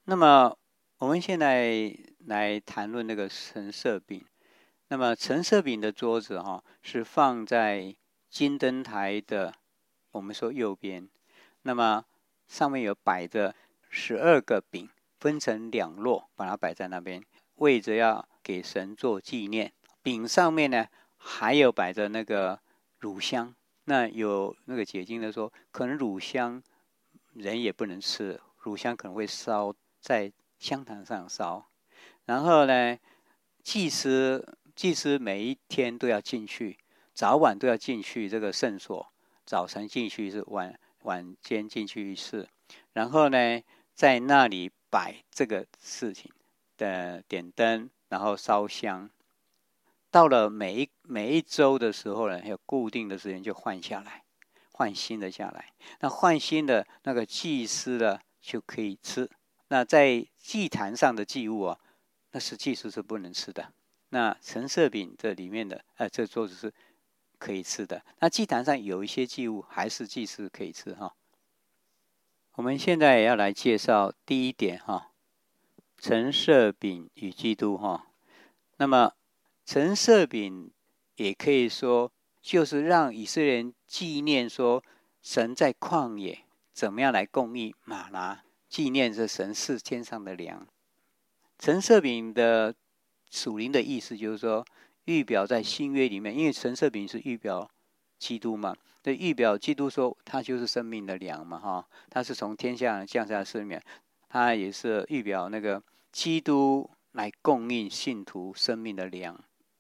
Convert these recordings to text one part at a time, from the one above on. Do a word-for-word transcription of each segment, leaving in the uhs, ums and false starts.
那么我们现在来谈论那个陈设饼。那么陈设饼的桌子哈、哦、是放在金灯台的我们说右边，那么上面有摆着十二个饼，分成两摞，把它摆在那边，为着要给神做纪念。饼上面呢还有摆着那个乳香，那有那个解经的说，可能乳香人也不能吃，乳香可能会烧在香坛上烧。然后呢，祭司祭司每一天都要进去，早晚都要进去这个圣所，早晨进去一次，晚晚间进去一次。然后呢，在那里摆这个事情的点灯，然后烧香。到了每一每一周的时候呢，有固定的时间就换下来，换新的下来。那换新的那个祭司的就可以吃。那在祭坛上的祭物啊，那是祭司是不能吃的。那陈设饼这里面的，呃，这桌子是可以吃的。那祭坛上有一些祭物还是祭司可以吃哈。我们现在要来介绍第一点哈，陈设饼与基督哈。那么陈设饼也可以说就是让以色列人纪念说神在旷野怎么样来供应玛拿，纪念着神是天上的粮。陈设饼的属灵的意思就是说，预表在新约里面，因为陈设饼是预表基督嘛，对，预表基督说他就是生命的粮嘛，哈，他是从天下降下的生命，他也是预表那个基督来供应信徒生命的粮。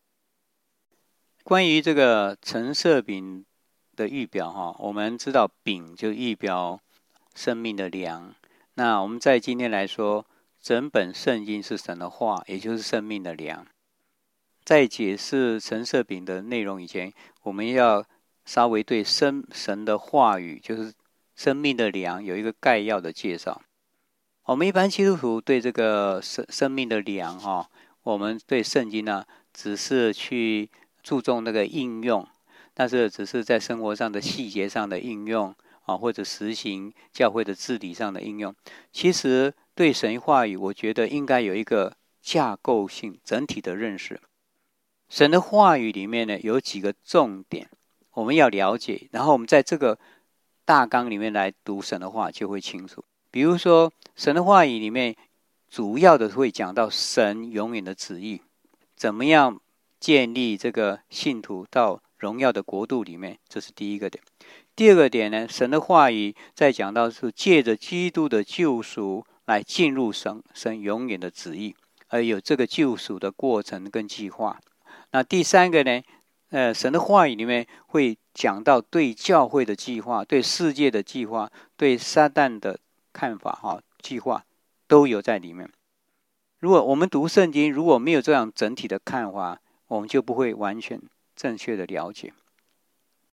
关于这个陈设饼的预表哈，我们知道饼就预表生命的粮。那我们在今天来说，整本圣经是神的话，也就是生命的粮。在解释陈设饼的内容以前，我们要稍微对神神的话语，就是生命的粮，有一个概要的介绍。我们一般基督徒对这个生生命的粮哈，我们对圣经呢，只是去注重那个应用，但是只是在生活上的细节上的应用啊，或者实行教会的治理上的应用。其实对神话语，我觉得应该有一个架构性整体的认识。神的话语里面呢，有几个重点我们要了解，然后我们在这个大纲里面来读神的话就会清楚。比如说神的话语里面主要的会讲到神永远的旨意，怎么样建立这个信徒到荣耀的国度里面，这是第一个点。第二个点呢，神的话语在讲到是借着基督的救赎来进入神神永远的旨意，而有这个救赎的过程跟计划。那第三个呢，呃，神的话语里面会讲到对教会的计划，对世界的计划，对撒旦的看法哈，计划都有在里面。如果我们读圣经，如果没有这样整体的看法，我们就不会完全正确的了解。